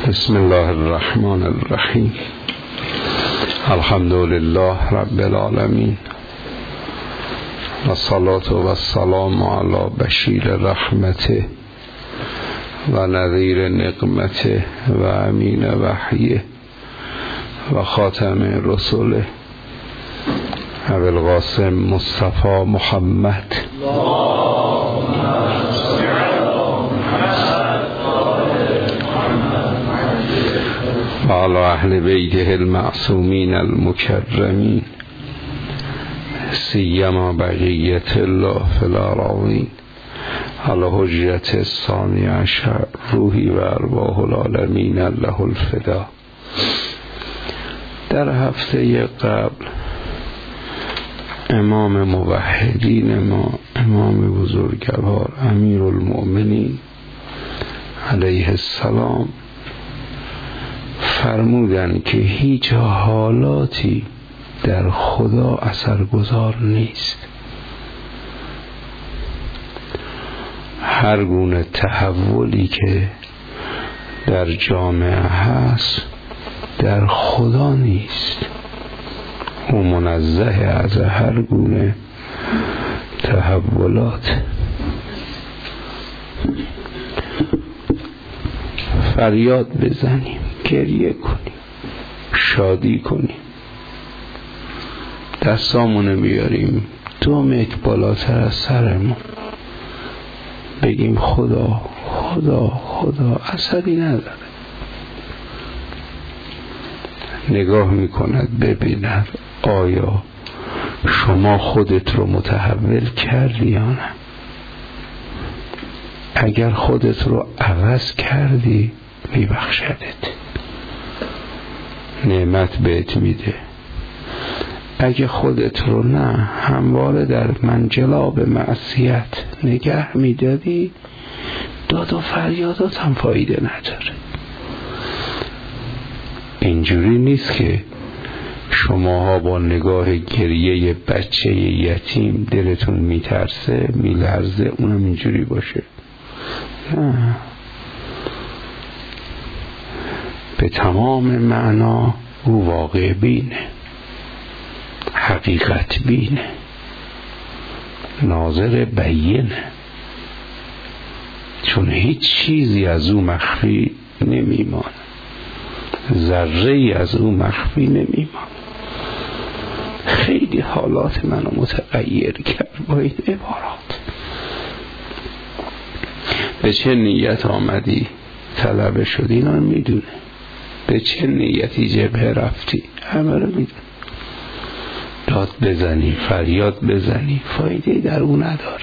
بسم الله الرحمن الرحیم. الحمد لله رب العالمین و الصلاة و السلام علی بشیر رحمته و نذیر نقمته و امین وحیه و خاتم رسوله ابی القاسم مصطفی محمد و علی اهل بیته المعصومین المکرمین سیما بقیت الله فی الارضین علی حجت الثانی عشر روحی و ارواح العالمین له الفدا. در هفته قبل امام موحدین ما، امام بزرگوار امیر المؤمنین علیه السلام فرمودن که هیچ حالاتی در خدا اثرگذار نیست. هر گونه تحولی که در جامعه هست در خدا نیست. او منزه از هر گونه تحولات. فریاد بزنیم، گریه کنیم، شادی کنیم، دستامونو بیاریم 2 متر بالاتر از سرمون، بگیم خدا خدا خدا. اثری نداره. نگاه میکند ببیند آیا شما خودت رو متحول کردی یا نه. اگر خودت رو عوض کردی میبخشدت، نعمت بهت میده. اگه خودت رو نه همواره در منجلاب معصیت نگه میدادی، داد و فریادات هم فایده نداره. اینجوری نیست که شماها با نگاه گریه بچه یتیم دلتون میترسه میلرزه اونم اینجوری باشه. نه، به تمام معنا او واقع بینه، حقیقت بینه، ناظر بینه، چون هیچ چیزی از او مخفی نمیمانه، ذره ای از او مخفی نمیمانه. خیلی حالات منو متغیر کرد با این عبارات. به چه نیت آمدی طلبه شدی اینا میدونه، به چه نیتی جبهه رفتی همه رو میدونه. داد بزنی، فریاد بزنی، فایده در اون نداره.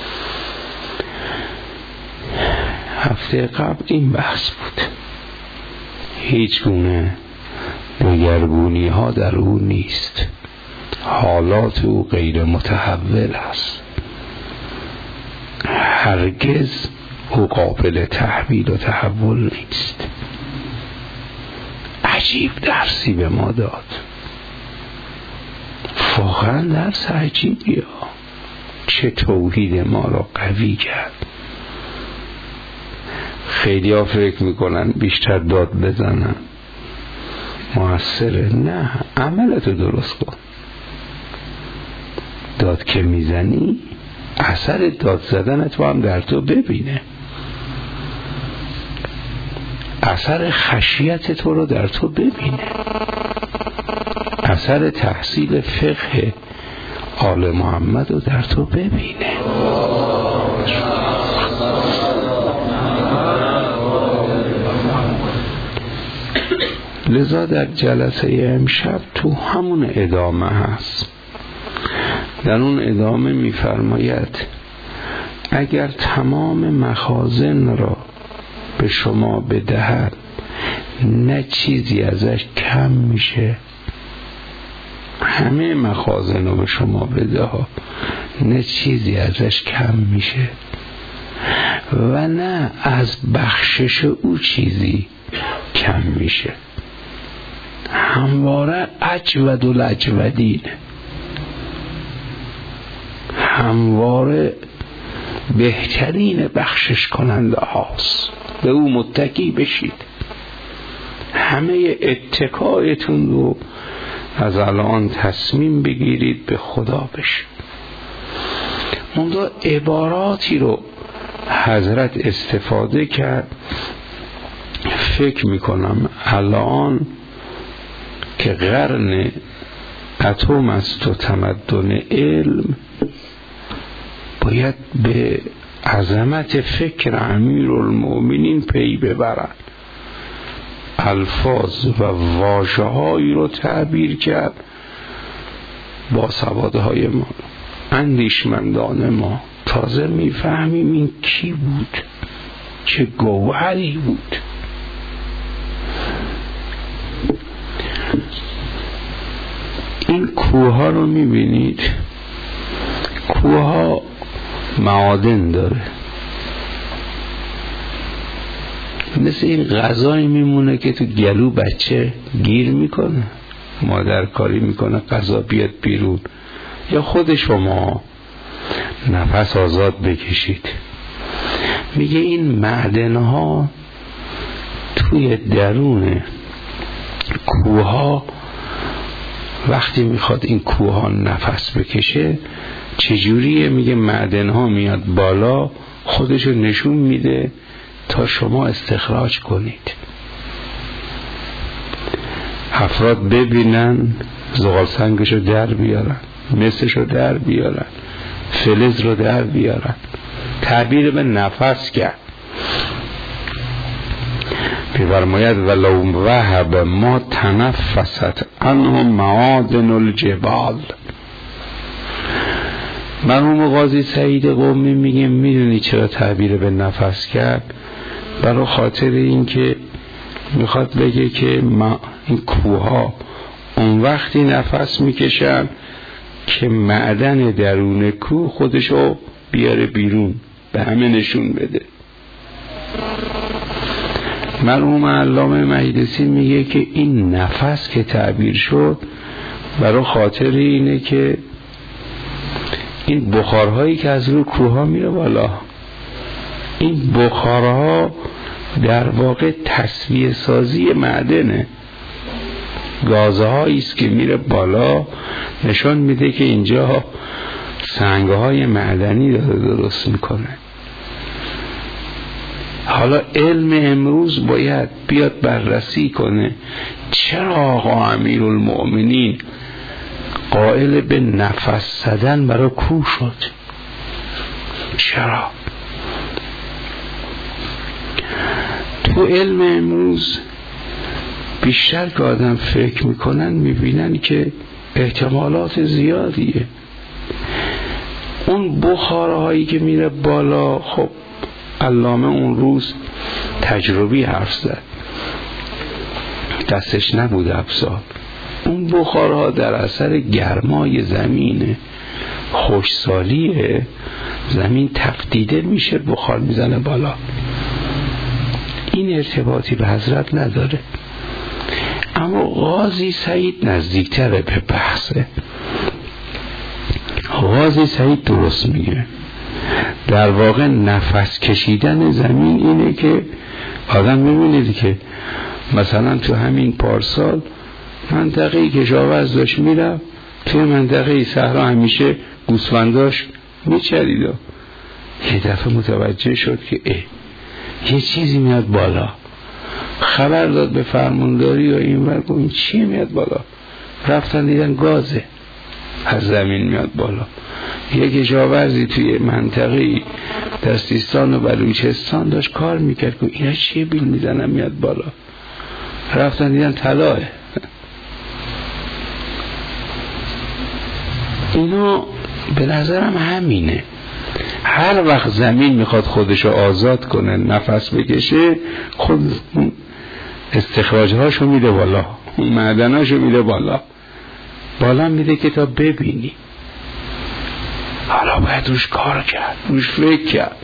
هفته قبل این بحث بود. هیچ گونه دگرگونی ها در او نیست. حالات او غیر متحول است. هرگز او قابل تحویل و تحول نیست. عجیب درسی به ما داد، واقعا درس عجیبی ها. چه توحید ما را قوی کرد. خیلی ها فکر میکنن بیشتر داد بزنن موثره. نه، عملتو درست کن. داد که میزنی اثر داد زدنت هم در تو ببینه، اثر خشیت تو رو در تو ببینه، اثر تحصیل فقه آل محمد رو در تو ببینه. لذا در جلسه امشب تو همون ادامه هست. در اون ادامه میفرماید اگر تمام مخازن را به شما بدهد نه چیزی ازش کم میشه. همه مخازن رو به شما بده نه چیزی ازش کم میشه و نه از بخشش او چیزی کم میشه. همواره اجود الاجودین، همواره بهترین بخشش کننده هاست. به او متکی بشید. همه اتکایتون رو از الان تصمیم بگیرید به خدا بشه. منتها عباراتی رو حضرت استفاده کرد، فکر میکنم الان که قرن اتم است و تمدن علم، باید به عظمت فکر امیرالمؤمنین پی ببرند. الفاظ و واژه‌هایی رو تعبیر کرد با سوادهای ما، اندیشمندان ما. تازه میفهمیم این کی بود، چه گوهری بود. این کوه ها رو میبینید، کوه ها معادن داره، مثل این غذایی میمونه که تو گلو بچه گیر میکنه، مادر کاری میکنه غذا بیاد بیرون، یا خود شما نفس آزاد بکشید. میگه این معدن ها توی درون کوه ها وقتی میخواد این کوه ها نفس بکشه چجوریه؟ میگه معدن ها میاد بالا، خودشو نشون میده تا شما استخراج کنید. افراد ببینن زغال سنگشو در بیارن، مسشو در بیارن، فلز رو در بیارن. تعبیر به نفس کرد. بفرماید ولو وهب ما تنفست عنه معادن الجبال. مرحوم قاضی سعید قمی میگه میدونی چرا تعبیر به نفس کرد؟ برای خاطر این که میخواد بگه که این کوها اون وقتی نفس میکشن که معدن درون کوه خودشو بیاره بیرون، به همه نشون بده. مرحوم علامه مجلسی میگه که این نفس که تعبیر شد برای خاطر اینه که این بخارهایی که از روی کوه ها میره بالا، این بخارها در واقع تسویه سازی معدنه، گازهایی است که میره بالا، نشان میده که اینجا سنگهای معدنی داره درست میکنه. حالا علم امروز باید بیاد بررسی کنه چرا آقا امیرالمؤمنین قائل به نفس زدن برای کوه شد؟ چرا؟ تو علم امروز بیشتر که آدم فکر میکنن میبینن که احتمالات زیادیه. اون بخارهایی که میره بالا، خب علامه اون روز تجربی حرف زد، دستش نبود افسار. اون بخارها در اثر گرمای زمینه، خشکسالیه، زمین تفدیده میشه، بخار میزنه بالا. این ارتباطی به حضرت نداره. اما قاضی سعید نزدیکتره به بحثه. قاضی سعید درست میگه، در واقع نفس کشیدن زمین اینه که آدم میبینید که مثلا تو همین پارسال منطقه کشاورز داشت میرفت، توی منطقه صحرا همیشه گوسفنداش میچرید، یه دفعه متوجه شد که یه چیزی میاد بالا. خبر داد به فرمانداری یا این ور، این چیه میاد بالا؟ رفتن دیدن گازه از زمین میاد بالا. یک کشاورزی توی منطقه در سیستان و بلوچستان داشت کار میکرد که اینا چیه بیل میزنن میاد بالا. رفتن دیدن طلاه. اینا به نظرم همینه. هر وقت زمین میخواد خودشو آزاد کنه، نفس بکشه، خود استخراجهاشو میده بالا، معدناشو میده بالا میده که تا ببینی. حالا باید روش کار کرد، روش فکر کرد.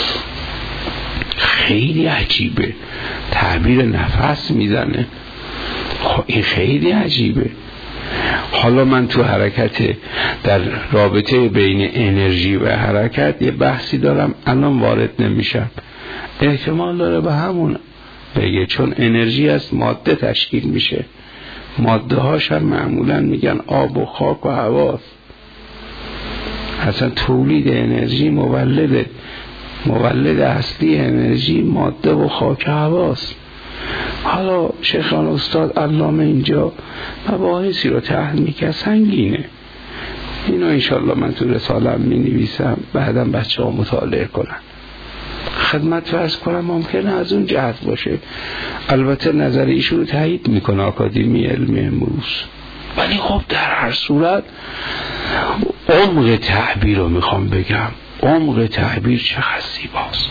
خیلی عجیبه، تعبیر نفس میزنه. خب این خیلی عجیبه. حالا من تو حرکت، در رابطه بین انرژی و حرکت یه بحثی دارم، الان وارد نمیشم. احتمال داره به همون بگه، چون انرژی از ماده تشکیل میشه. ماده هاش هم معمولا میگن آب و خاک و هواست. اصلا تولید انرژی مولد اصلی انرژی ماده و خاک و هواست. حالا شیخان استاد علامه اینجا مباحثی رو طرح میکنه سنگینه. اینو انشالله من تو رساله‌ام می‌نویسم، بعدم بچه‌ها مطالعه کنن. خدمت فرض کنم ممکنه از اون جهت باشه. البته نظر ایشون رو تایید میکنه آکادمی علم امروز، ولی خب در هر صورت عمق تعبیر رو میخوام بگم. عمق تعبیر چقدر زیباست.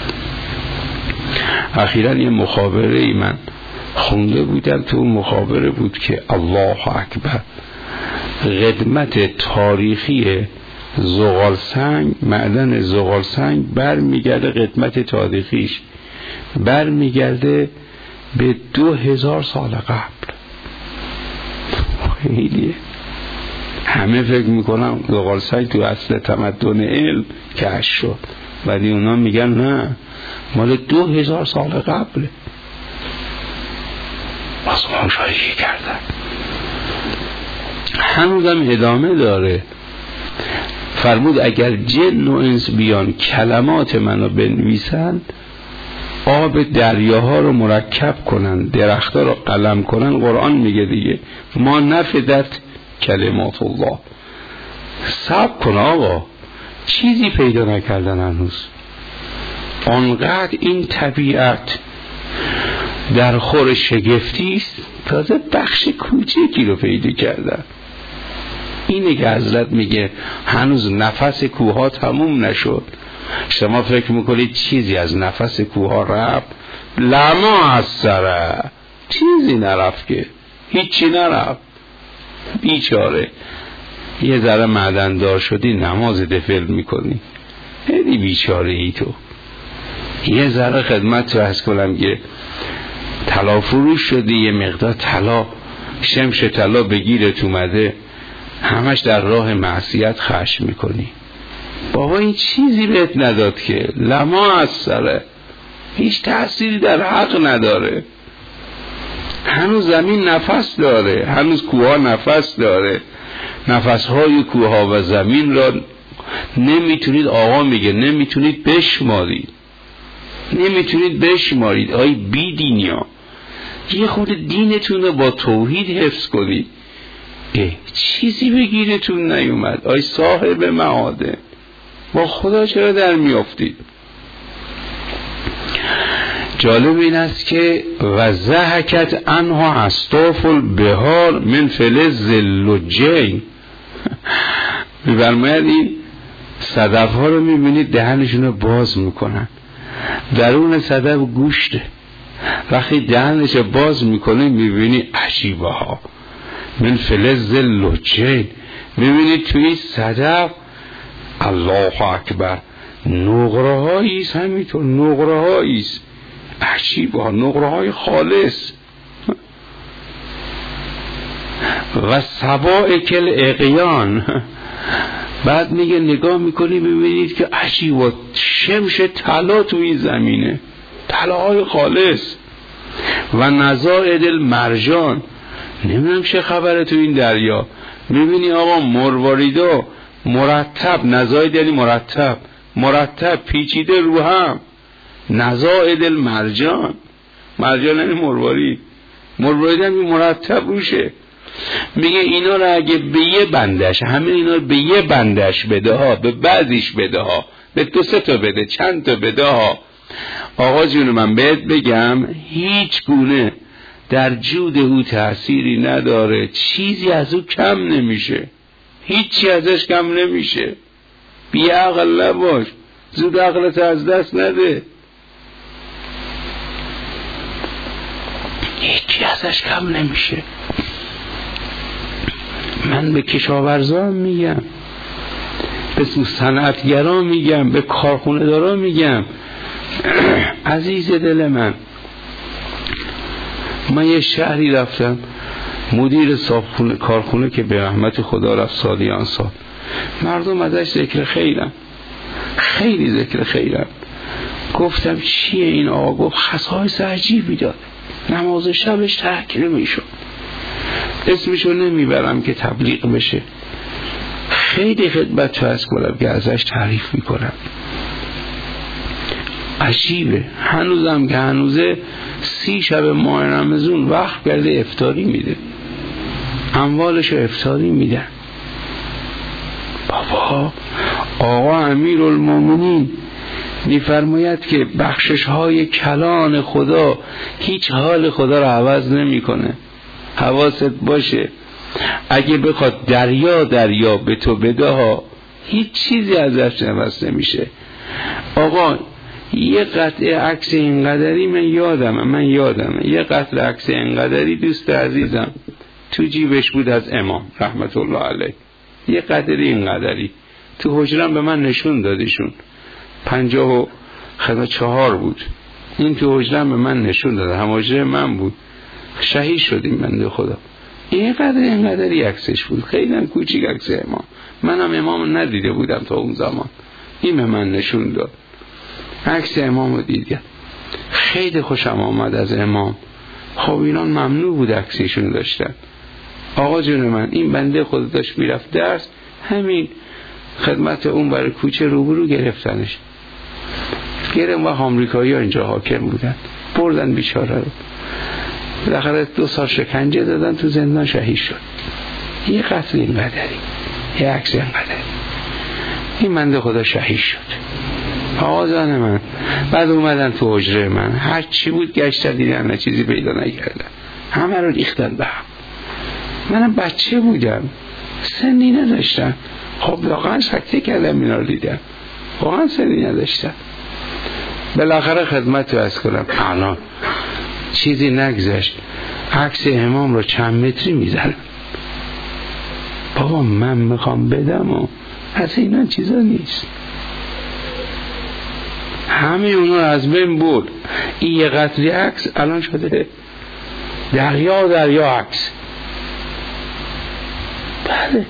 اخیراً یه مخابره ای من خونده بودم، تو اون مخابره بود که الله اکبر، قدمت تاریخی زغال سنگ، معدن زغال سنگ برمیگرده، قدمت تاریخیش برمیگرده به 2000 سال قبل. خیلیه. همه فکر میکنم زغال سنگ تو اصل تمدن علم کشف شد، ولی اونا میگن نه، مال 2000 سال قبله. باز مشاهده کردن. هنوزم ادامه داره. فرمود اگر جن و انس بیان کلمات منو بنویسن، آب دریاها رو مرکب کنن، درختها رو قلم کنن، قرآن میگه دیگه ما نفدت کلمات الله. صبر کن آقا، چیزی پیدا نکردن هنوز. آنقدر این طبیعت در خور شگفتی است، تازه بخش کوچکی رو پیدا کردن. اینه که حضرت میگه هنوز نفس کوها تموم نشد. شما فکر میکنید چیزی از نفس کوها رفت؟ لما از سره چیزی نرفت، که هیچی نرفت. بیچاره یه ذره معدندار شدی نماز دفل میکنی، خیلی بیچاره ای تو. یه ذره خدمت رو از کنم که طلا فروش شدی، یه مقدار طلا شمش طلا بگیرت اومده، همش در راه معصیت خشم میکنی. بابا این چیزی بهت نداد که لما از سره، هیچ تأثیری در حق نداره. هنوز زمین نفس داره، هنوز کوها نفس داره. نفسهای کوها و زمین را نمیتونید، آقا میگه نمیتونید بشمارید، نمیتونید بشمارید. آی بی دینیا، یه خود دینتون رو با توحید حفظ کنید. چیزی بگیرتون نیومد. آی صاحب معاده، با خدا چرا در میافتید؟ جالب این است که و زهکت انها اصطاف البهار من فلز اللجین. می‌فرماید این صدف ها رو میبینید دهنشون رو باز میکنن، درون صدف گوشته. وقتی دهنش باز میکنه میبینی عجیبه ها من فلز اللجین. میبینید توی صدف الله اکبر نقره هاییست، همینطور نقره هاییست عجیبه ها، نقره های خالص. و سبائکل اقیان. بعد میگه نگاه میکنی ببینید که عجیبه شمش طلا تو این زمینه، طلاهای خالص. و نزائد المرجان، نمیدونم چه خبره تو این دریا. میبینی آقا مرواریدا مرتب، نزائد یعنی مرتب پیچیده رو هم. نزائد المرجان، مرجان یعنی مروارید، مروارید هم مرتب روشه. میگه اینا رو اگه به یه بندش، همه اینا رو به یه بندش بده ها، به بعضیش بده ها، به 2-3 تا بده، چند تا بده ها. آقا جون من بهت بگم هیچ گونه در جود او تأثیری نداره، چیزی از او کم نمیشه، هیچی ازش کم نمیشه. بی عقل نباش، زود عقلت از دست نده، هیچی ازش کم نمیشه. من به کشاورزان میگم، به صنعتگران میگم، به کارخونه داران میگم، عزیز دل من یه شهری رفتم، مدیر صاحب کارخونه که به رحمت خدا رفت سالیان سال، مردم ازش ذکر خیرن، خیلی ذکر خیرن. گفتم چیه این آقا؟ گفت خصایص عجیبی داره، نماز شبش ترک نمیشد. اسمشو نمیبرم که تبلیغ بشه، خیلی خدمت تو از کنم که ازش تعریف میکنم. عجیبه، هنوزم که هنوزه 30 شب ماه رمضان وقت کرده افطاری میده، اموالشو افطاری میدن. بابا آقا امیرالمومنین میفرماید که بخشش های کلان خدا هیچ حال خدا رو عوض نمیکنه. حواست باشه، اگه بخواد دریا به تو بده ها، هیچ چیزی ازش عوض نمیشه. آقا یه قطعه عکس اینقدری من یادمه یه قطعه عکس اینقدری دوست عزیزم تو جیبش بود از امام رحمت الله علیه، یه قطعه اینقدری تو حجرم به من نشون دادیشون، 54 بود، این تو حجرم به من نشون داد، هم حجره من بود، شهید شدیم بنده خدا. اینقدری عکسش بود، خیلی هم کوچیک عکس امام، منم امام ندیده بودم تا اون زمان، این به من نشون داد، عکس امام رو دیدم، خیلی خوشم آمد از امام. خب ایران ممنوع بود عکسشون داشتن. آقا جون من این بنده خدا داشت میرفت درس، همین خدمت اون برای کوچه روبرو گرفتنش، و آمریکایی ها اینجا حاکم بودن، بردن بیچاره رو، بالاخره 2 سال شکنجه دادن، تو زندان شهید شد. یه قتل اینقدری، یه عکس اینقدری، این بنده خدا شهید شد. آقا جان من بعد اومدن تو حجره من، هر چی بود گشتن دیدن نه چیزی پیدا نکردن، همه رو ریختن به هم. منم بچه بودم، سنی نداشتم، خب واقعا سکته کردم اینا رو دیدم، واقعا سنی نداشتم. بالاخره خدمت رو از کنم، الان چیزی نگذشت عکس امام رو چند متری میزنم. بابا من میخوام بدم و از اینا چیزا نیست، همه اونو از بین بود. این یه قطری عکس الان شده دریا عکس. بله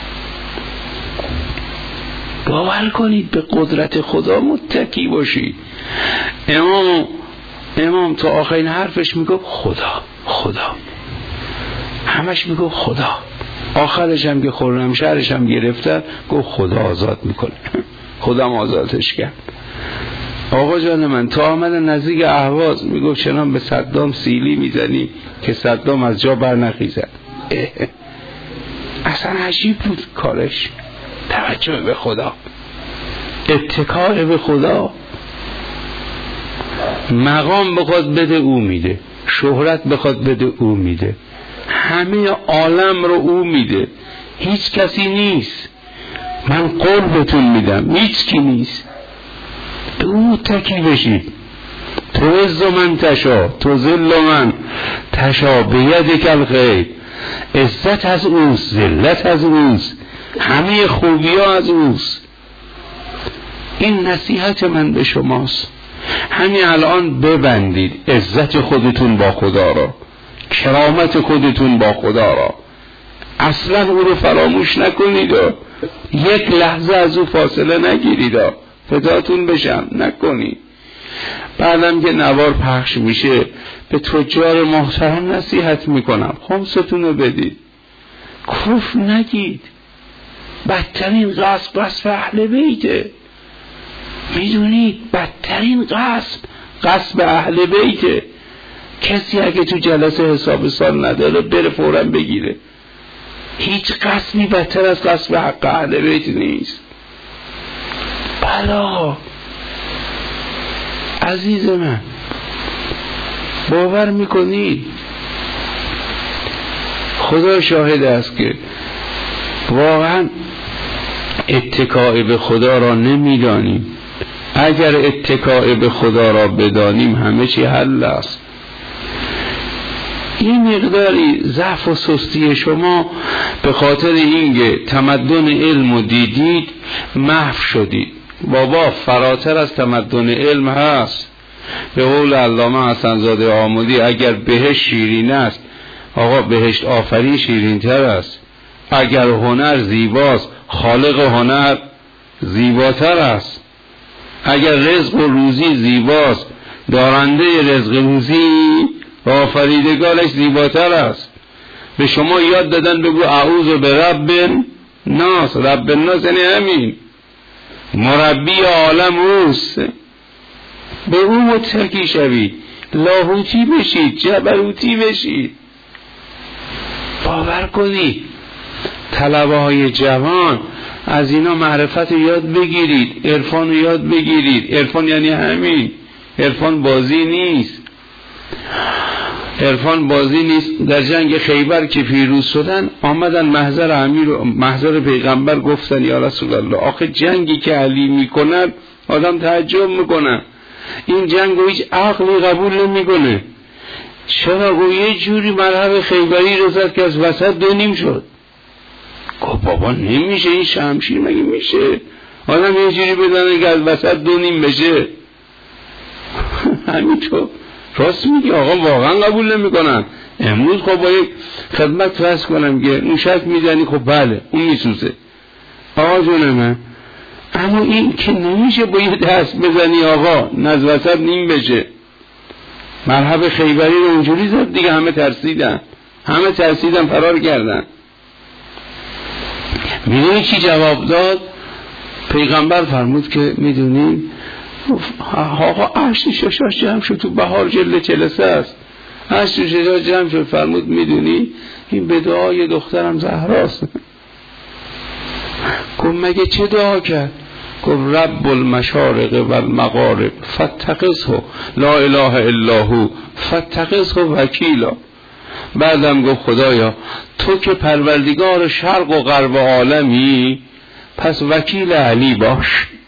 باور کنید به قدرت خدا متکی باشید. امام تا آخرین حرفش میگفت خدا، همش میگفت خدا. آخرش هم که خرمشهرش هم گرفتن گفت خدا آزاد میکنه، خودم آزادش کرد. آقا جان من تا آمدن نزدیک اهواز میگفت چنان به صدام سیلی میزنی که صدام از جا بر نخیزد. اصلا عجیب بود کارش، توجه به خدا، اتکای به خدا. مقام بخواد بده او میده، شهرت بخواد بده او میده، همه عالم رو او میده، هیچ کسی نیست. من قول بهتون میدم هیچ کی نیست، به او متکی بشید. تو عز من تشا، تو ذل من تشا، بیدک الخیر. عزت از اوست، ذلت از اوست، همه خوبی ها از اوست. این نصیحت من به شماست. همین الان ببندید عزت خودتون با خدا را، کرامت خودتون با خدا را، اصلا او رو فراموش نکنید، یک لحظه از او فاصله نگیرید، فداتون بشم نکنید. بعدم که نوار پخش میشه به تجار محترم نصیحت میکنم، خمستون رو بدید، کفر نگید. بدترین غصب اهل بیته، میدونید بدترین غصب اهل بیته. کسی اگه تو جلسه حساب سال نداره بره فوراً بگیره. هیچ غصبی بدتر از غصب حق اهل بیت نیست. بلا عزیز من باور میکنید؟ خدا شاهد است که واقعا اتکای به خدا را نمیدانیم. اگر اتکای به خدا را بدانیم همه چی حل است. این مقداری ضعف و سستی شما به خاطر اینکه تمدن علم رو دیدید محو شدید. بابا فراتر از تمدن علم هست. به قول علامه حسن زاده آمودی اگر بهشت شیرین است، آقا بهشت آفرین شیرین تر است. اگر هنر زیباست، خالق هنر زیباتر است. اگر رزق و روزی زیباست، دارنده رزق روزی و آفریدگارش زیباتر است. به شما یاد دادن بگو اعوذ برب ناس. رب الناس یعنی همین، مربی عالم اوست، به او متکی شوید، لاهوتی بشید، جبروتی بشید. باور کنید طلبه های جوان از اینا معرفت یاد بگیرید، عرفان یاد بگیرید. عرفان یعنی همین، عرفان بازی نیست، عرفان بازی نیست. در جنگ خیبر که پیروز شدن آمدن محضر پیغمبر گفتن یا رسول الله، آخه جنگی که علی میکند آدم تعجب میکنه، این جنگ رو هیچ عقلی قبول نمیکنه، چرا گو یه جوری مرحب خیبری رسد که از وسط 2 شد. گفت بابا نمیشه، این شمشیر مگه میشه آدم یه جوری بزنه که از وسط 2 بشه؟ همینطور راست میگی آقا، واقعا قبول نمیکنن. امروز خب با یک خدمت فرض کنم که موشک میزنی، خب بله اون میسوزه آقا جون من، اما این که نمیشه با یه دست بزنی آقا از وسط 2 بشه. مرحب خیبری رو اونجوری زد دیگه، همه ترسیدن فرار کردن. میدونی چی جواب داد؟ پیغمبر فرمود که میدونی آقا 8 ششاش جمع شد، تو بهار جل 43 است، 8 ششاش جمع شد. فرمود میدونی این به دعای دخترم زهراست. گفت مگه چه دعا کرد؟ گفت رب المشارق و المغارب فاتخذه لا اله الا هو فاتخذه وکیلا. بعدم گفت خدایا تو که پروردگار شرق و غرب عالمی، پس وکیل علی باش.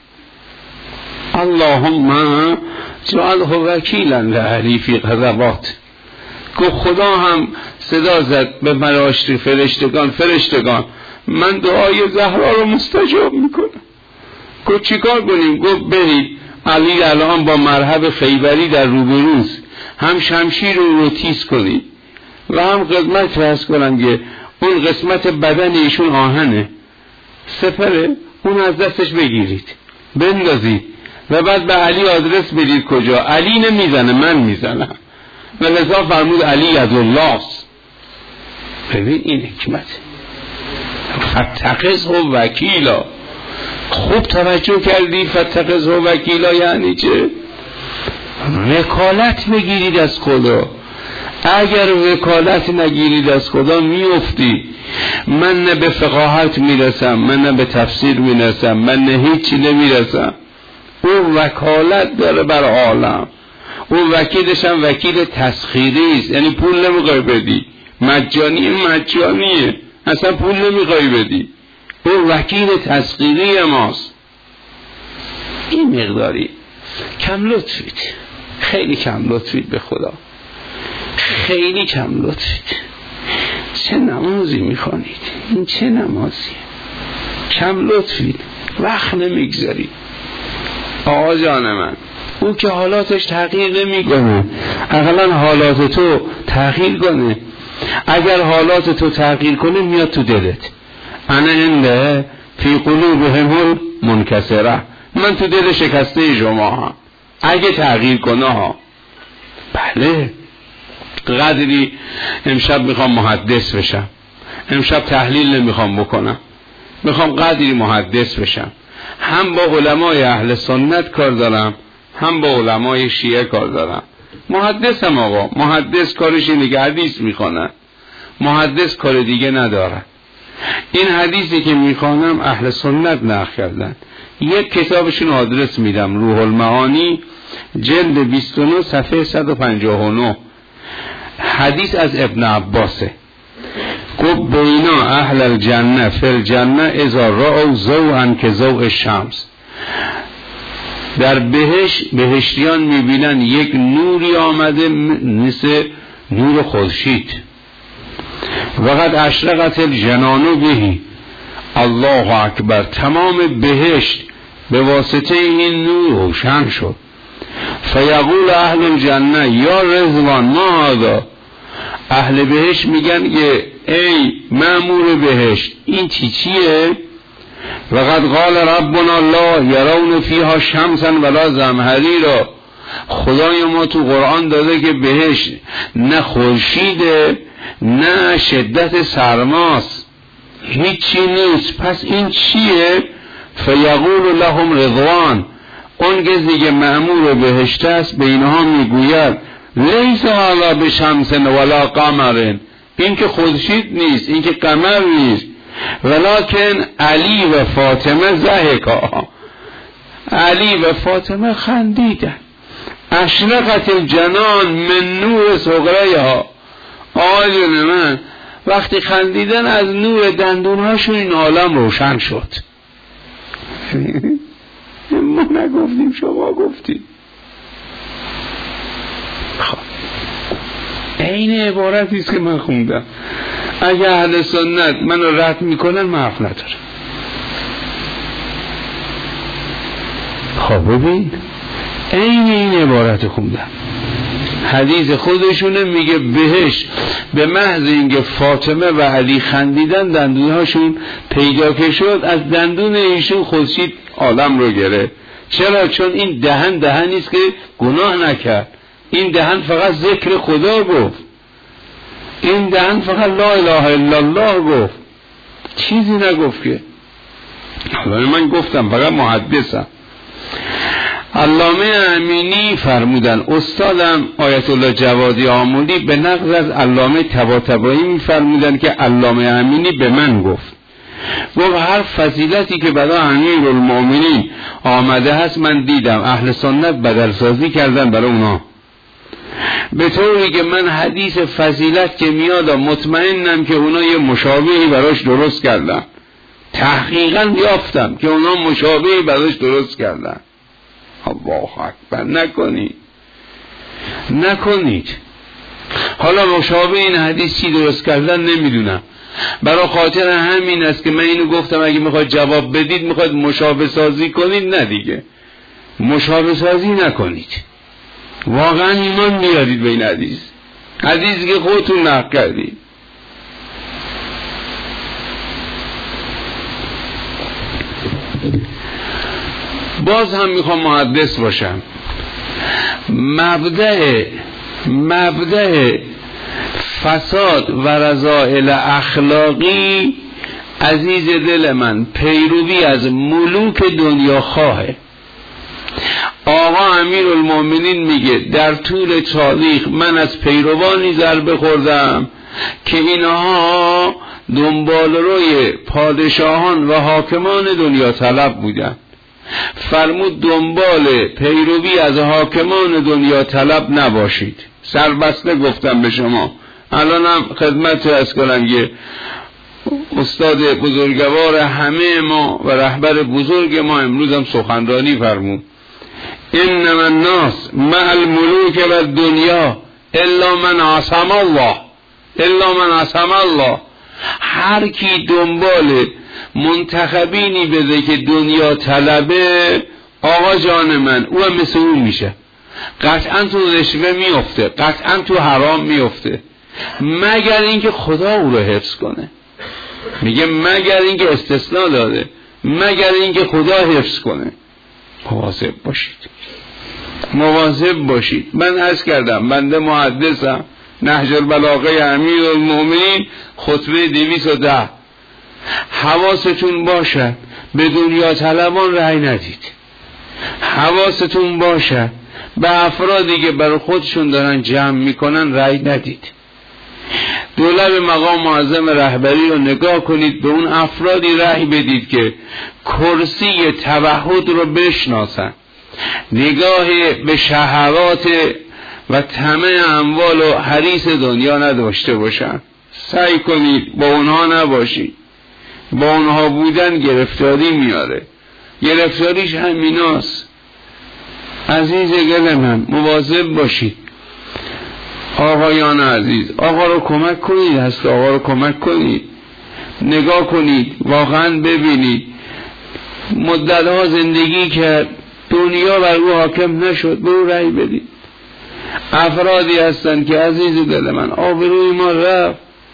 اللهم جعله وکیلا لعلی فی غضبات. گفت خدا هم صدا زد به مراشتی فرشتگان من دعای زهرا رو مستجاب میکنم. گفت چیکار کنیم؟ گفت برید علی الان با مرحب خیبری در روبروز، هم شمشیر رو تیز کنید و هم خدمت فرض کنم که اون قسمت بدن ایشون آهنه، سپره، اون از دستش بگیرید بندازید و بعد به علی آدرس بدید کجا. علی نمیزنه، من میزنم. و لذا فرمود علی یدالله است. ببین این حکمت. فتخذه وکیلا. خوب توجه کردی؟ فتخذه وکیلا یعنی چه؟ وکالت بگیرید از خدا. اگر وکالت نگیرید از خدا میافتی. من نه به فقاهت میرسم، من نه به تفسیر میرسم، من نه هیچی نمیرسم. او وکالت داره بر عالم. او وکیلش هم وکیل تسخیری است، یعنی پول نمیخوای بدی، مجانیه، اصلا پول نمیخوای بدی. او وکیل تسخیری ماست. این مقداری کم لطفید، خیلی کم لطفید به خدا، خیلی کم لطفید. چه نمازی میخوانید؟ این چه نمازیه؟ کم لطفید، وقت نمیگذارید. آقا جان من، او که حالاتش تغییر نمیکنه، اقلا حالات تو تغییر کنه. اگر حالات تو تغییر کنه میاد تو دلت. انا انده فی قلوبهم منکسره، من تو دل شکسته شما ها. اگه تغییر کنه ها. بله قدری امشب میخوام محدث بشم، امشب تحلیل نمیخوام بکنم، میخوام قدری محدث بشم. هم با علمای اهل سنت کار دارم، هم با علمای شیعه کار دارم. محدثم آقا. محدث کارش اینه که حدیث میخوانه، محدث کار دیگه نداره. این حدیثی که میخوانم اهل سنت نقل کردن. یک کتابشون آدرس میدم، روح المعانی جلد 29 صفحه 159. حدیث از ابن عباسه. گفت بینا اهل الجنه فی الجنه اذا رأوا ضوءا کضوء الشمس. در بهشتیان میبینن یک نوری آمده مثل نور خورشید. وقد اشرقت الجنان بهی. الله اکبر. تمام بهشت به واسطه این نور روشن شد. فیقول اهل الجنه یا رضوان ما هذا. اهل بهشت میگن که ای مأمور بهشت این چیه؟ وقد قال ربنا لا یرون فیها شمسا ولا زمهریرا. خدای ما تو قرآن داده که بهش نه خورشیده نه شدت سرماست، هیچی نیست. پس این چیه؟ فیقول لهم رضوان، اون کسی که مأمور بهشت است به اینها میگوید لیس هذا بشمس ولا قمر، این که خورشید نیست، این که قمر نیست، ولکن علی و فاطمه ضحکا، علی و فاطمه خندیدن. اشرقت الجنان من نور صغریها. آقایون من وقتی خندیدن از نور دندونهاشون این عالم روشن شد. ما نگفتیم، شما گفتیم. خب این عبارتی است که من خوندم. اگه اهل سنت منو رد میکنن من حرف ندارم. خب ببین این عبارت خوندم، حدیث خودشونه، میگه بهش به محض اینکه فاطمه و علی خندیدن دندونهاشون پیدا که شد، از دندون ایشون خورشید عالم رو گرفت. چرا؟ چون این دهن نیست که گناه نکرد، این دهن فقط ذکر خدا گفت، این دهن فقط لا اله الا الله گفت، چیزی نگفت. که حالا من گفتم فقط محدثم. علامه امینی فرمودن، استادم آیت الله جوادی آمودی به نقل از علامه طباطبایی میفرمودن که علامه امینی به من گفت هر فضیلتی که برای امیرالمومنین آمده هست من دیدم اهل سنت بدلسازی کردن برای اونا، به طوری که من حدیث فضیلت که میادم مطمئنم که اونا یه مشابهی براش درست کردن، تحقیقا یافتم که اونا مشابهی براش درست کردن. الله اکبر. نکنید. حالا مشابه این حدیث چی درست کردن نمیدونم، برای خاطر همین است که من اینو گفتم اگه میخواد جواب بدید میخواد مشابه سازی کنید، نه دیگه مشابه سازی نکنید، واقعا ایمان میارید به این حدیثی که خودتون نقل کردید. باز هم میخوام محدث باشم. مبدأ فساد و رذائل اخلاقی عزیز دل من پیروی از ملوک دنیا خواهه. آقا امیرالمومنین میگه در طول تاریخ من از پیروانی ضربه خوردم که اینها دنبال روی پادشاهان و حاکمان دنیا طلب بودن. فرمود دنبال پیروی از حاکمان دنیا طلب نباشید. سربسته گفتم به شما، الانم خدمت از کنم که استاد بزرگوار همه ما و رهبر بزرگ ما امروزم سخنرانی فرمود انما الناس مع الملوک و دنیا الا من عصم الله. هر کی دنبال منتخبینی بده که دنیا طلبه، آقا جان من او هم مثل اون میشه، قطعا تو رشوه میفته، قطعا تو حرام میفته، مگر اینکه خدا او رو حفظ کنه. میگه مگر اینکه استثناء داده، مگر اینکه خدا حفظ کنه. مواظب باشید. من عرض کردم بنده محدثم، نهج البلاغه امیرالمومنین خطبه 210. حواستون باشد به دنیا طلبان رأی ندید، حواستون باشد به افرادی که برای خودشون دارن جمع میکنن رأی ندید. دولت مقام معظم رهبری رو نگاه کنید، به اون افرادی رأی بدید که کرسی توحد رو بشناسن، نگاه به شهوات و طمع اموال و حریص دنیا نداشته باشن. سعی کنید با اونها نباشید، با اونها بودن گرفتاری میاره، گرفتاریش همیناست. عزیز گل من مواظب باشید. آقایان عزیز، آقا رو کمک کنید، هست آقا رو کمک کنید، نگاه کنید، واقعا ببینید مدتها زندگی کرد، دنیا بر او حاکم نشد، برو رأی بدید. افرادی هستن که عزیز دل من آبروی ما رفت،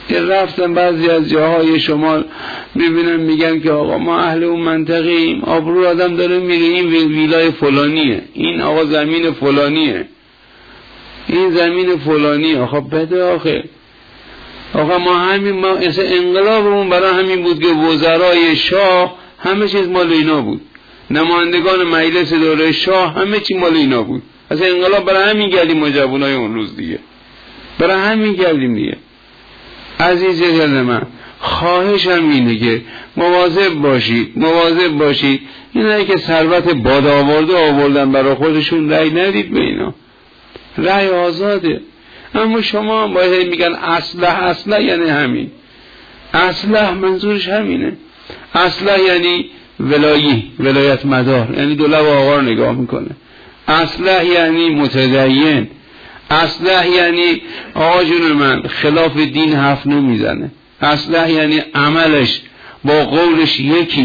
رفتم بعضی از جاهای شمال میبینم میگن که آقا ما اهل اون منطقه‌ایم، آبرو آدم داره میره این ویلای فلانیه، این آقا زمین فلانیه، این زمین فلانیه. آقا بده آقا ما اصلا انقلابمون برای همین بود که وزرای شاه همه چیز مال اینا بود، نمایندگان مجلس دوره شاه همه چی مال اینا بود. اصلا انقلاب برای همین کردیم ما جوانای اون روز دیگه، برای همین کردیم دیگه. عزیز دل من، خواهشم اینه که مواظب باشید اینایی که ثروت باد آوردن برای خودشون رأی ندید به اینا، رأی آزاده. اما شما باید میگن اصلح یعنی همین، اصلح منظورش همینه. اصلح یعنی ولایت مدار، یعنی دولت و آقا رو نگاه میکنه. اصلح یعنی متدین، اصلح یعنی آقا جون من خلاف دین حرف نمیزنه. اصلح یعنی عملش با قولش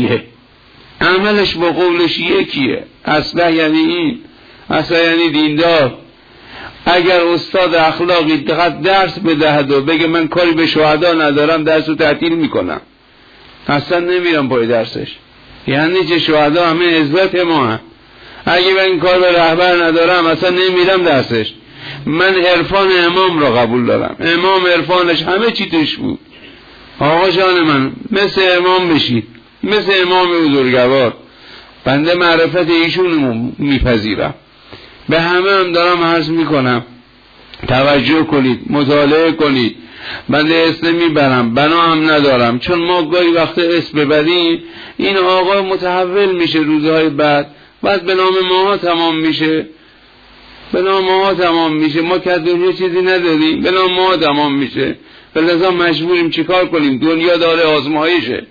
یکیه. اصلح یعنی این، اصلح یعنی دیندار. اگر استاد اخلاقی درس بدهد و بگه من کاری به شهدا ندارم، درس رو تعطیل میکنم، اصلا نمیرم پای درسش، یعنی چه؟ شهدا همه عزت ما هم. اگه من کار به رهبر ندارم اصلا نمیرم درسش. من عرفان امام را قبول دارم، امام عرفانش همه چی توش بود. آقا جان من مثل امام بشید، مثل امام بزرگوار. بنده معرفت ایشون میپذیرم، به همه هم دارم عرض میکنم توجه کنید، مطالعه کنید. بنده اسم میبرم، بنا هم ندارم، چون ما گاهی وقت اسم ببریم این آقا متحول میشه روزهای بعد به نام ماها تمام میشه، ما که دنیا چیزی نداریم، به نام ما تمام میشه. لذا مجبوریم چیکار کنیم؟ دنیا داره آزمایشه.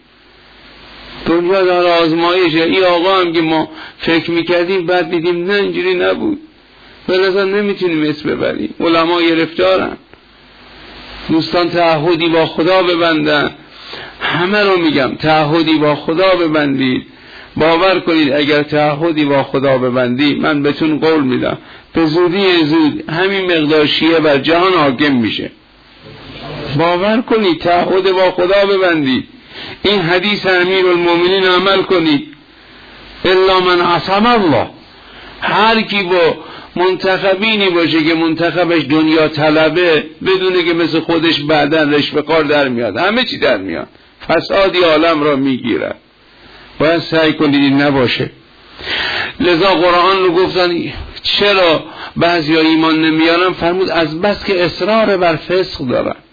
این آقا هم که ما فکر میکردیم بعد دیدیم نه اینجوری نبود، لذا نمیتونیم اسم ببریم. علما گرفتارن. دوستان تعهدی با خدا ببندن، همه رو میگم تعهدی با خدا ببندید. باور کنید اگر تعهدی با خدا ببندی، من بهتون قول میدم به زود همین مقدار شیعه بر جهان حاکم میشه. باور کنید، تعهد با خدا ببندید. این حدیث امیرالمومنین عمل کنید. الا من عصم الله، هر کی با منتخبینی باشه که منتخبش دنیا طلبه، بدونه که مثل خودش بعدا رشوه کار در میاد، همه چی در میاد، فسادی عالم را میگیرد. باید سعی کنید این نباشه. لذا قرآن رو گفتن چرا بعضی ها ایمان نمیارن؟ فرمود از بس که اصرار بر فسق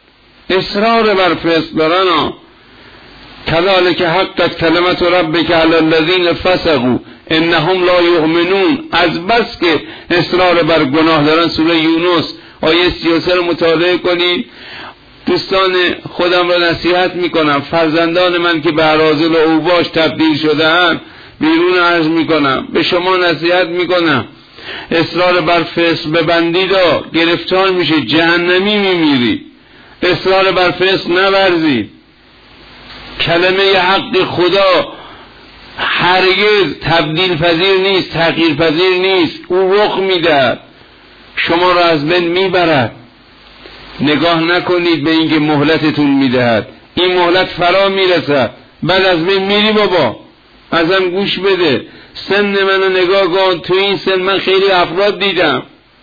دارن کذالک حقت کلمت ربک علی الذین فسقوا انهم لا یؤمنون. از بس که اصرار بر گناه دارن. سوره یونس آیه 33 رو مطالعه کنید. دوستان خودم را نصیحت میکنم، فرزندان من که به اراذل و اوباش تبدیل شده‌اند بیرون عرض میکنم، به شما نصیحت میکنم اصرار بر فسق ببندید و گرفتار میشه، جهنمی میمیری. اصرار بر فسق نورزید. کلمه حق خدا هرگز تبدیل پذیر نیست، تغییر پذیر نیست. او رخ میدهد، شما را از بین میبرد. نگاه نکنید به اینکه مهلتتون میدهد، این مهلت فرا میرسد، بعد از بین میری. بابا ازم گوش بده، سن منو نگاه کن. تو این سن من خیلی افراد دیدم،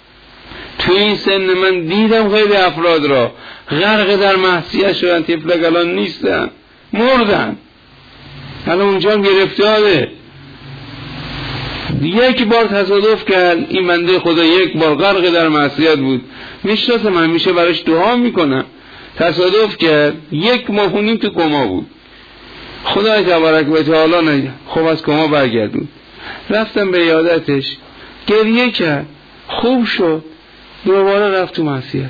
خیلی افراد را غرق در معصیت شدن، طفلک الان نیستن، مردن، الان اونجا گرفتاره. یک بار تصادف کرد این بنده خدا، یک بار غرق در معصیت بود، میشناسم، همیشه براش دعا میکنم. تصادف کرد، 1 ماه و نیم تو کما بود. خدای تبارک و تعالی خوب از کما برگردون. رفتم به عیادتش، گریه کرد، خوب شد، دوباره رفت تو معصیت.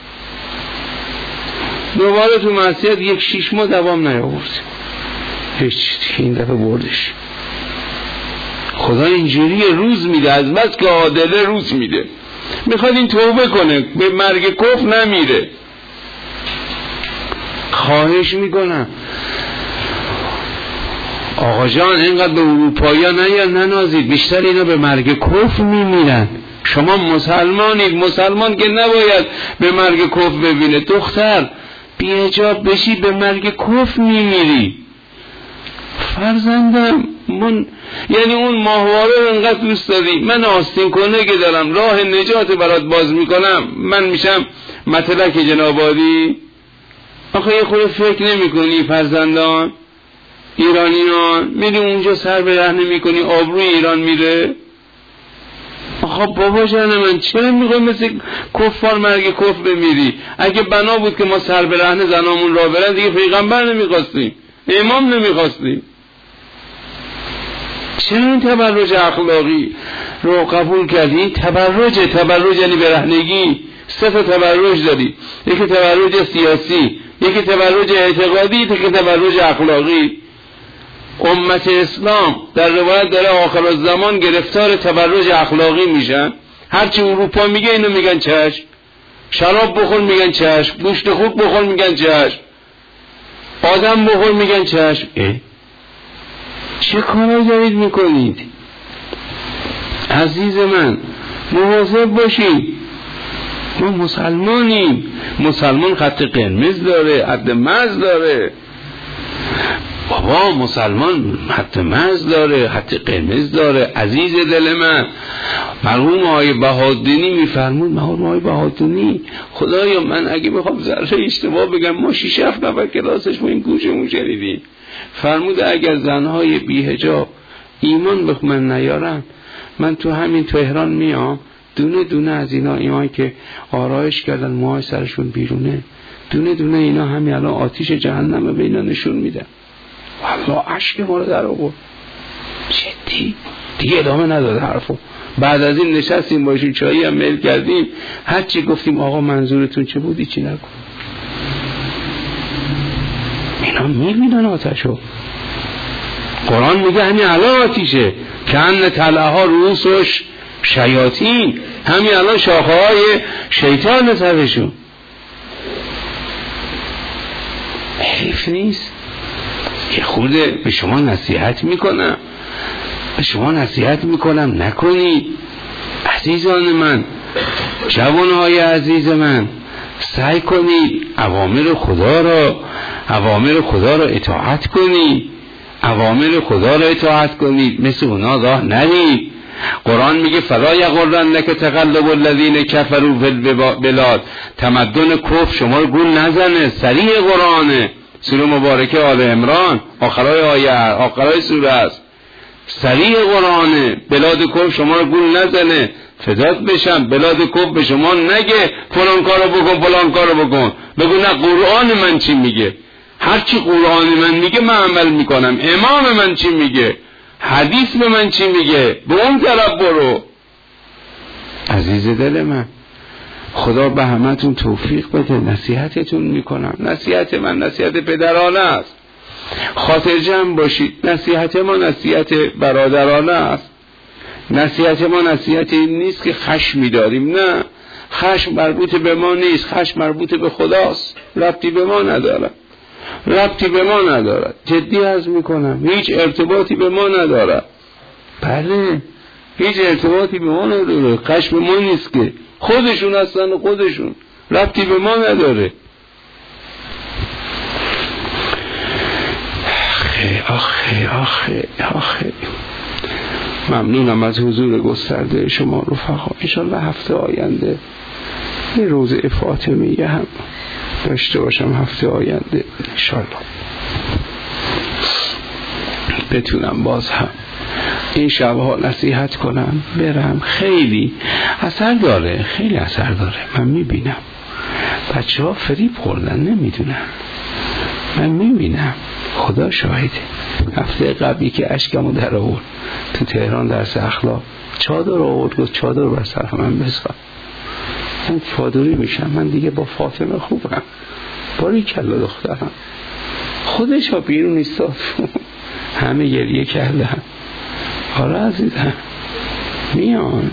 6 ماه دوام نیاورد، هیچ. این دفعه بردش. خدا اینجوری روز میده، از بس که عادله روز میده. میخواد این توبه کنه، به مرگ کفر نمیره. خواهش میکنم آقا جان اینقدر به اروپایی ها ننازید، بیشتر اینا به مرگ کفر میمیرن. شما مسلمانید، مسلمان که نباید به مرگ کفر ببینه. دختر بی‌حجاب بشی به مرگ کفر میمیری. فرزندم من، یعنی اون ماهواره رو انقدر دوست داری، من آستین کنه که دارم راه نجات برات باز میکنم، من میشم متلک جناب عالی؟ آخه یه خود فکر نمی کنی فرزندان ایرانیان؟ میری اونجا سر به رهنه میکنی، آبروی ایران میره. آخه بابا جان من چرا میخوای مثل کفار مرگ کفر بمیری؟ اگه بنا بود که ما سر به رهنه زنامون را برن دیگه پیغمبر نمیخواستیم، امام نمیخواستیم. چرا این تبرج اخلاقی رو قبول کردی؟ تبرج یعنی برهنگی. سه تا تبرج داری، یکی تبرج سیاسی، یکی تبرج اعتقادی، یکی تبرج اخلاقی. امت اسلام در روایت داره آخر الزمان گرفتار تبرج اخلاقی میشن. هرچی اروپا میگه اینو میگن چشم، شراب بخور میگن چشم، گوشت خوک بخور میگن چشم، آدم بخور میگن چشم. چه کارایی دارید میکنید؟ عزیز من مواظب باشید. ما مسلمانیم، مسلمان خط قرمز داره، حد مرز داره. بابا مسلمان حد مرز داره، حد قرمز داره. عزیز دل من، مرحوم آقای بهادینی میفرمود، مرحوم آقای بهادینی خدایا من اگه بخوام ذره اشتباه بگم، ما 6-7 نفر کلاسش ما این گوشمون شنیدیم، فرموده اگر زنهای بی‌حجاب ایمان به من نیارن، من تو همین تهران میام دونه دونه از اینا که آرایش کردن موهای سرشون بیرونه، دونه دونه اینا همین الان آتیش جهنم به اینا نشون میدن. والله اشک ما رو در آورد. جدی دیگه ادامه نداد حرفو. بعد از این نشستیم باشیم چایی هم میل کردیم، هرچی گفتیم آقا منظورتون چه بودی چی نکن. اینا میبینن آتشو. قرآن میگه همین الان آتیشه، کن تلعها روسش شیاطین، همین الان شاخه های شیطان سرشون. حیف نیست که خورده به شما نصیحت میکنم نکنی. عزیزان من، جوانهای عزیز من، سعی کنی اوامر خدا را اطاعت کنی، مثل اونا راه نرید. قرآن میگه فلا یغرنک تقلب الذین کفروا فی البلاد، تمدن کفر شما رو گول نزنه. صریح قرآنه، سوره مبارکه آل عمران آخرای سوره است. صریح قرآنه، بلاد کفر شما رو گول نزنه. فدات بشم بلاد کفر به شما نگه فلان کارو بکن. بگو نه قرآن من چی میگه، هر چی قرآن من میگه من عمل میکنم. امام من چی میگه، حدیث به من چی میگه، به اون طرف برو. عزیز دل من، خدا به همتون توفیق بده. نصیحتتون میکنم، نصیحت من نصیحت پدرانه است، خاطر جمع باشید. نصیحت ما نصیحت برادرانه است. نصیحت ما نصیحت این نیست که خشمی داریم، نه، خشم مربوط به ما نیست، خشم مربوط به خداست، ربطی به ما ندارد. جدی عرض میکنم، هیچ ارتباطی به ما ندارد. بله هیچ ارتباطی به ما نداره، خشم ما نیست که، خودشون هستن، خودشون، ربطی به ما نداره. آخه ممنونم از حضور گسترده شما رفقا. انشالله هفته آینده یه روزه فاطمیه هم داشته باشم، هفته آینده انشالله بتونم باز هم این شبها نصیحت کنم برم. خیلی اثر داره. من میبینم بچه ها فریب خوردن، نمیدونم، من میبینم، خدا شاهده. هفته قبلی که اشکمو در آورد تو تهران درس اخلاق، چادر آورد گفت چادر بر سر من بذار، من فادوری میشم، من دیگه با فاطمه خوبم. باری کلا دخترم خودش ها بیرون ایستاد همه گریه کردن. آره عزیزم، میان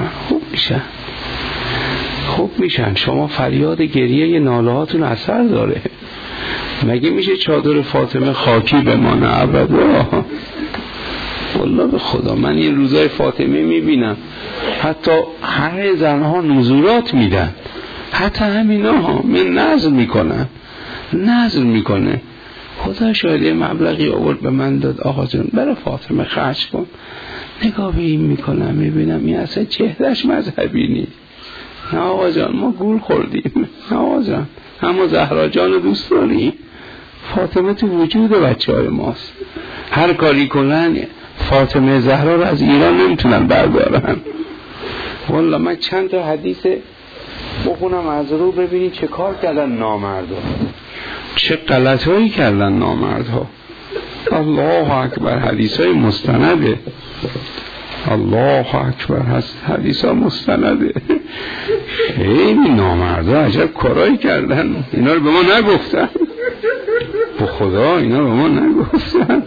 خوب میشن. شما فریاد گریه ناله هاتون اثر داره. مگه میشه چادر فاطمه خاکی بمانه ابدا؟ والله به خدا من این روزای فاطمه میبینم، حتی همه زنها نزولات میدن، حتی همینا ها من نظر میکنن. نذر میکنه. خدا شاید مبلغی آورد به من داد، آقا جون برای فاطمه خرج کن. نگاه به این میکنم میبینم این اصلا چهرهش مذهبی نیست. نه آقا جان ما گول خوردیم، نه آقا جان اما زهرا جان رو دوست داریم. فاطمه تو وجود بچه های ماست. هر کاری کنن فاطمه زهرا رو از ایران نمیتونن بردارن. والله من چند تا حدیث بخونم از رو ببینید چه کار کردن نامردها، چه غلطهایی کردن نامردها. الله اکبر، حدیث های مستنده. الله اکبر، حدیث ها مستنده. خیلی نامردها عجب کارایی کردن. اینا رو به ما نگفتن، به خدا اینا رو به ما نگفتن.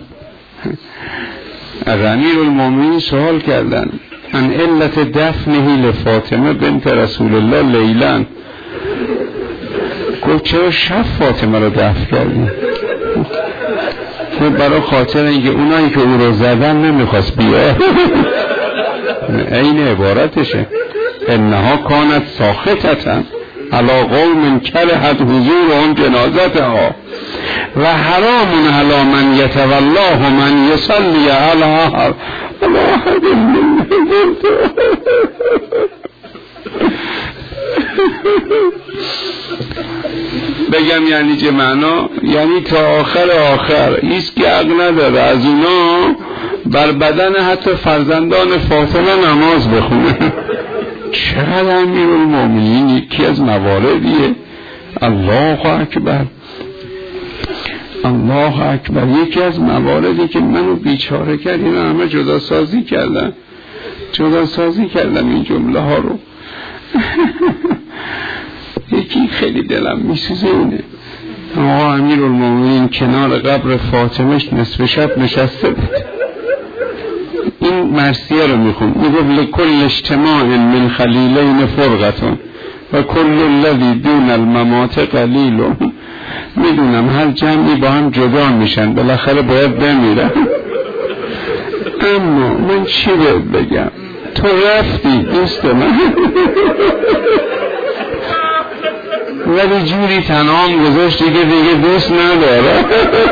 از امیرالمومنین سوال کردن ان علت دفنه لفاطمه بنت رسول الله لیلا، گفت چرا شب فاطمه رو دفن کردن؟ برای خاطر اینکه اونایی که او رو زدن نمیخواست بیاد. این عبارتشه. انها کانت ساخطتن علی قوم کرهت حضورهم جنازتها و حرام علی من یتولاه من یصلی علی احد من. بگم یعنی چه معنا؟ یعنی تا آخر ایست که حق نداره از اونا بر بدن حتی فرزندان فاطمه نماز بخونه. چقدر امیرالمومنین یکی از مواردیه. الله اکبر، الله اکبر. یکی از مواردی که منو بیچاره کرد اینا همه جدا سازی کردن این جمله ها رو. یکی خیلی دلم میسوزه اینه. آقا امیرالمومنین کنار قبر فاطمه نصف شب نشسته بود. این مرثیه رو میخون، میگفت لکل اجتماع من خلیلین فرقتون و کل الذی دون الممات قلیل. میدونم هر جمعی با هم جدا میشن، بالاخره باید بمیرن. اما من چی باید بگم؟ تو رفتی دوست من، ولی جوری تنهام گذاشتی که دیگه دوست نداره.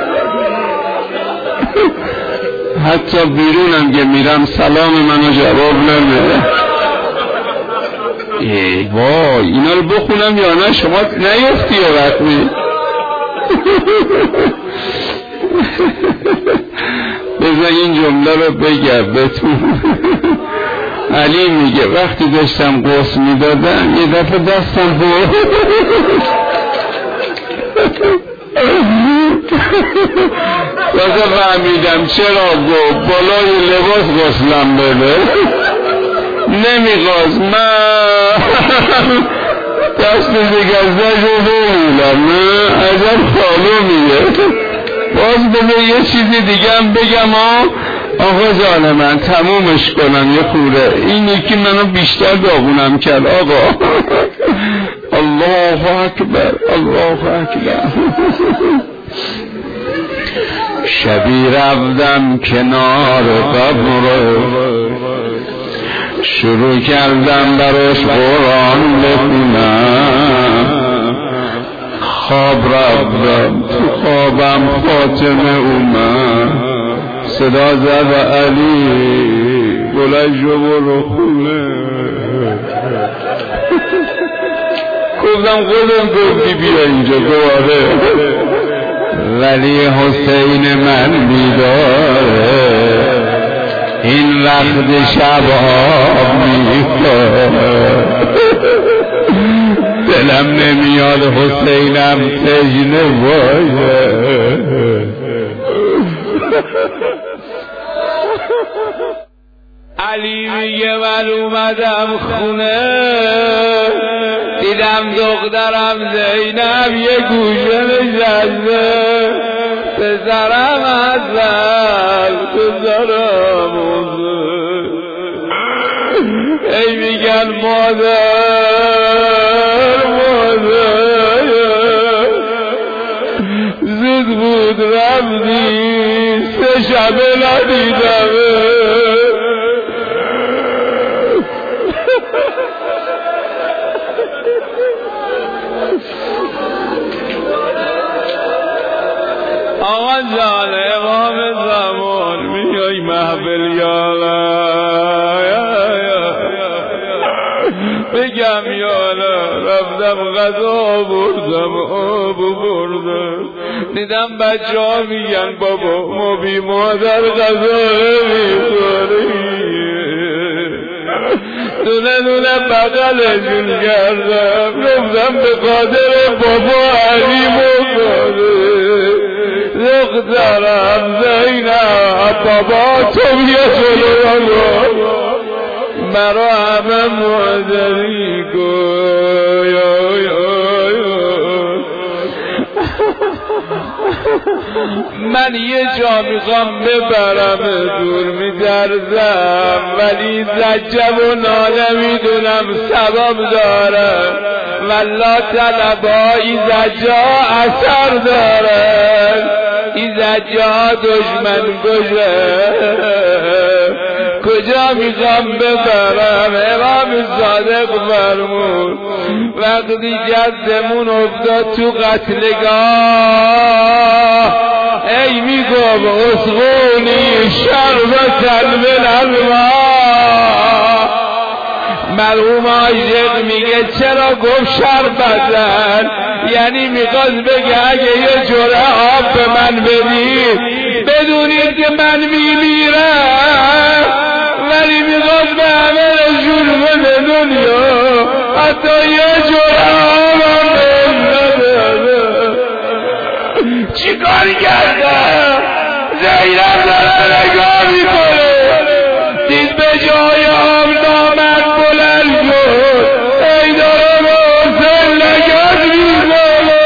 حتی بیرونم که میرم سلام منو جواب نمیده. ای وای، اینا رو بخونم یا نه؟ شما نیفتی یا وقتی بذار این جمله رو بگم بهتون. علی میگه وقتی داشتم قسم میدادم یه دفعه دستم بود واسه فهمیدم چرا گفت بالای لباس غسلم بده. نمیخواست، من دست شکستش رو بمیدم. عجب خالو میگه. باز بذار یه چیزی دیگه هم بگم. آقا جان من تمومش کنم یه خوره. این یکی منو بیشتر داغونم کرد آقا. الله اکبر، الله اکبر. شبی رفتم کنار قبر، شروع کردم براش قرآن بخونم. خواب رفتم، تو خوابم فاطمه اومد، صدا زد علی بلند شو برو خونه. گفتم خودم گفتی بیا اینجا. گواره ولی حسین من بیداره، این وقت شب آب میخواه، دلم نمیاد حسینم تجنه باشه. علی میگه من اومدم خونه، دیدم دخترم زینب یه گوشه نشسته، پسرم حسن پسرم ای میگن مادر زود بود رفتی، 3 شبه ندیدم. آقا جان امام زمان میای محفل یالا بگم یالا رفتم غذا بردم آب بردم دیدم بچه ها میگن بابا ما بی مادر غذا نمیخوریم دونه دونه بغلشون کردم رفتم به خاطر بابا علی مقاده دخترم زینب بابا تو بیا جلو مرا همه مادری گوی من یه جا میخوام ببرم دور میترزم ولی زجب و ناله میدونم سبب داره والله طلبایی زجا اثر داره این زجا دشمن گشه کجا میخوام ببرم امام صادق فرمود وقتی جدمون افتاد تو قتلگاه ای میگم اسغونی شربتن من الماء مرحوم عاشق میگه چرا گفت شربتن یعنی میخواست بگه اگه یه جرعه آب به من بدید بدونید که من میمیرم ولی میخواست به همه رجول بده دنیا حتی یه جرعه آب هم بده چی کاری کرده زینب داره نگاه میکنه دید به جای آب نامرد بلند شد ای داره به حسین لگت میکنه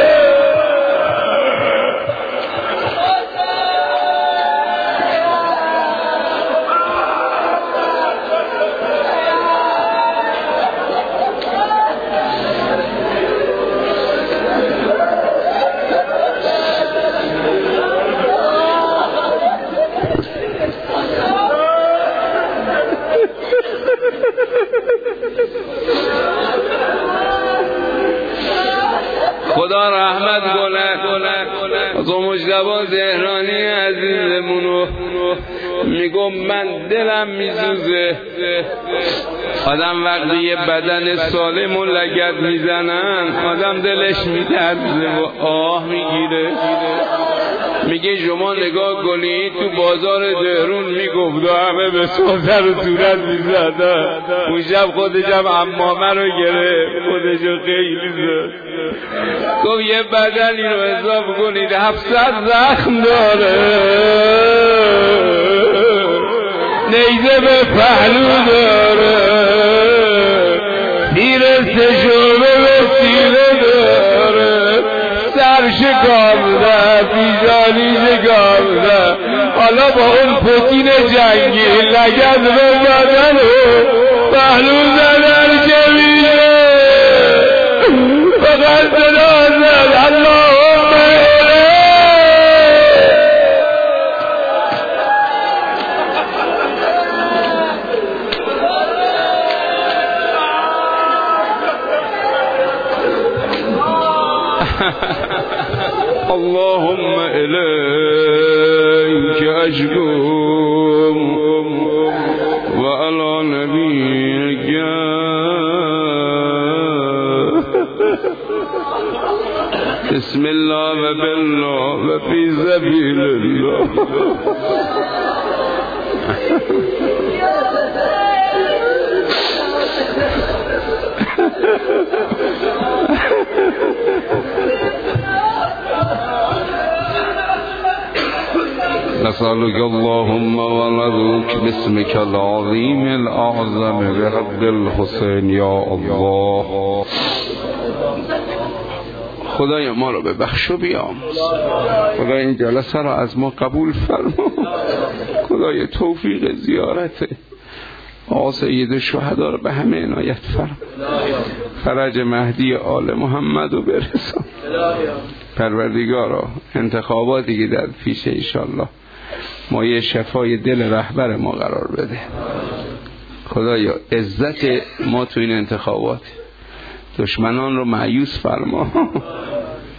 خدا رحمت کنه از مجتبی ذهنانی عزیزمونو میگم من دلم میسوزه آدم وقتی یه بدن سالم و لگد میزنن آدم دلش میترزه و آه میگیره میگه شما نگاه کنید تو بازار دهرون میگفت و همه به سوزر و صورت میزدن اون شب خودشم عمامه رو گرفت خودشو خیلی زد گفت یه بدنی رو حساب کنید 700 زخم داره نیزه به پهلو داره تیر سشوبه به سینه داره سر شکافته پیشانی شکافته حالا با اون پوتین جنگی لگد به بدن و پهلو زدن که میشه فقط صدا زد اللهم اللهم إليك أشكو وعلى نبيك بسم الله وبالله وفي سبيل الله نسألك اللهم ونذوك باسمك العظيم الأعظم برب الحسين يا الله خدای ما رو ببخش و بیامرز خدای این جلسه را از ما قبول فرما خدای توفیق زیارت آقا سید شهدا رو به همه عنایت فرما فرج مهدی آل محمد رو برسان پروردگارا انتخاباتی که در پیش انشالله مایه شفای دل رهبر ما قرار بده خدایا عزت ما تو این انتخابات دشمنان رو مایوس فرما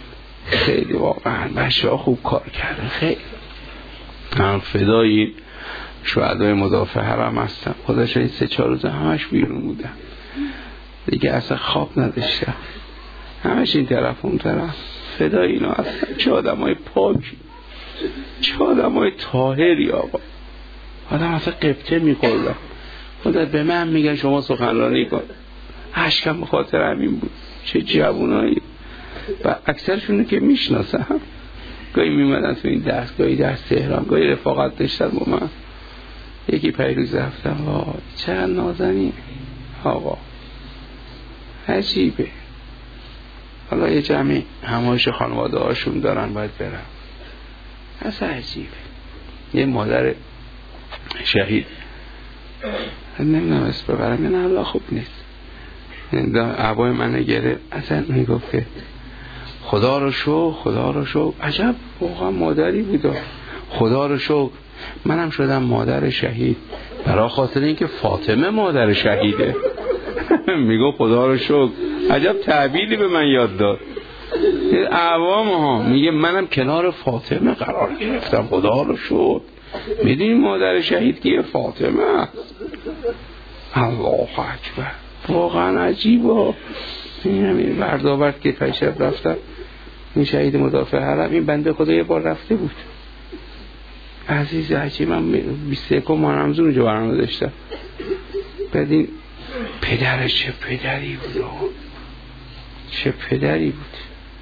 خیلی واقعا بچه ها خوب کار کردن. خیلی من فدای شهدای مدافع حرم هستم. خودش این 3-4 روز همش بیرون بودم دیگه، اصلا خواب نداشتم، همش این طرف اون طرف. فدای اینا هستم. چه آدم های پاکی، چه آدم های طاهری. آقا آدم اصلا قبطه میخوردم. خودت به من میگن شما سخنرانی کن، اشکم به خاطر همین بود. چه جوونایی. و اکثرشون که میشناسم، گاهی میمدن تو این درس، گاهی درس تهران، گاهی رفاقت داشتن با من. یکی پیروز رفتم، وای چقدر نازنین آقا، عجیبه. حالا یه جمعی همایش خانواده هاشون دارن باید برم، اصلا عجیبه. یه مادر شهید نمیدونم اسم ببرم، نه الله خوب نیست، عبای من گره. اصلا میگفت که خدا رو شکر، عجب واقعا مادری بود، خدا رو شکر منم شدم مادر شهید برای خاطر اینکه فاطمه مادر شهیده. میگو خدا رو شکر، عجب تعبیری به من یاد داد. عوام ها میگه منم کنار فاطمه قرار گرفتم، خدا رو شکر. میدونی مادر شهید که فاطمه است. الله اکبر، واقعا عجیبه. این بردابرد که تشرف رفتم، این شهید مدافع حرم، این بنده خدا یه بار رفته بود. عزیز عجیب، من 21 ماه رمضان اونجا برنامه داشتم. بعد این پدرش چه پدری بود، چه پدری بود.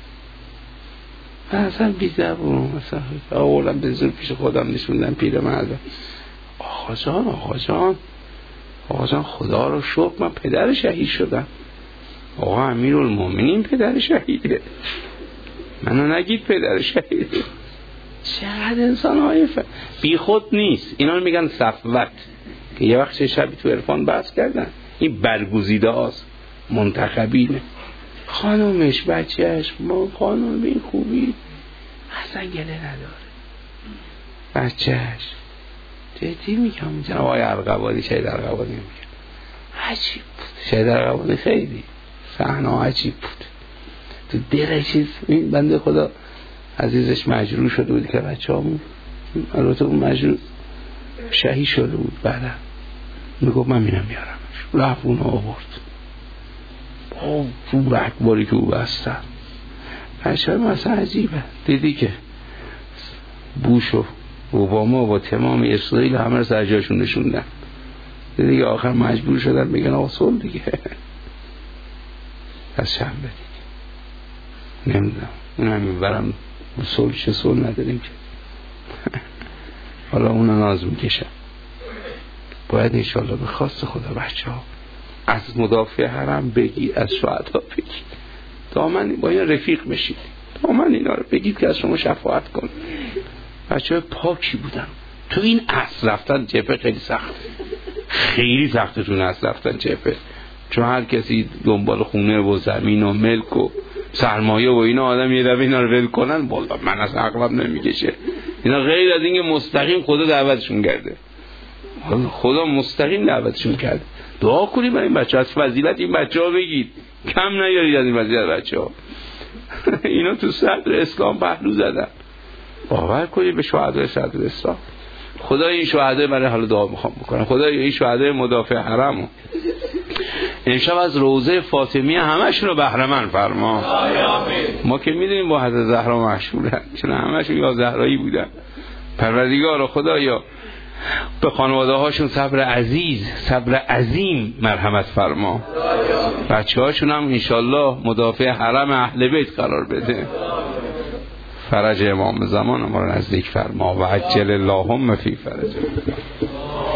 من اصلا بی‌زبون، مثلا آوردم به زور پیش خودم نشوندم پیرمردم. آقا جان خدا رو شکر من پدر شهید شدم. آقا امیرالمومنین پدر شهیده، منو نگید پدر شهیده. چقدر انسان های بی خود نیست. اینا رو میگن صفوت، که یه وقت شبی تو عرفان بحث کردن. این برگزیده هاست، منتخبینه. خانومش، بچهش، ما خانوم به این خوبی اصلا گله نداره. بچهش جدی میگم، جناب آقای ارغوانی، شهید ارغوانی میگم عجیب بود. شهید ارغوانی خیلی صحنه عجیب بود. تو دل چیز، این بنده خدا عزیزش مجروح شده بود که بچه همون، البته اون مجروح شهید شده بود. بعدا میگفت من میرم بیارمش، رفت اونو آورد. پور اکباری که او بستن. بچه هم اصلا عجیبه. دیدی که بوش و اوباما با تمام اسرائیل همه رو سر جاشون نشوندن. دیدی که آخر مجبور شدن بگن آقا صلح دیگه. از شنبه دیگه نمیدونم، اون هم میبرم صلح، چه صلح نداریم که. حالا اون ناز میکشن. باید انشاءالله به خواست خدا بچه ها از مدافع حرم بگید، از شهدا بگید، دامن با این رفیق بشید، دامن اینا رو بگید که از شما شفاعت کن. بچه های پاکی بودن. تو این عصر رفتن جبهه خیلی سخت، خیلی سخته تو این عصر رفتن جبهه، چون هر کسی دنبال خونه و زمین و ملک و سرمایه و اینا، آدم یه دفعه اینا رو ول کنن، والله من از عقلم نمیکشه. اینا غیر از اینکه مستقیم خدا دعوتشون کرده، خدا مستقیم دعوتشون کرده. دعا کنید برای این بچه ها، از فضیلت این بچه ها بگید، کم نیارید از این فضیلت بچه ها. اینا تو صدر اسلام پهلو زدن. باور کنید به شهدای صدر اسلام. خدای این شهدای، برای حالا دعا میخوام بکنم، خدای این شهدای مدافع حرم امشب از روضه فاطمیه همشون رو بهره مند فرما. ما که میدونیم با حضرت زهرا مشهورن، چون همشون یا زهرایی بودن. پروردگار خدایا به خانواده هاشون صبر عظیم مرحمت فرما. بچه هاشون هم انشالله مدافع حرم اهل بیت قرار بده. فرج امام زمان ما رو نزدیک فرما و عجل اللهم فی فرج.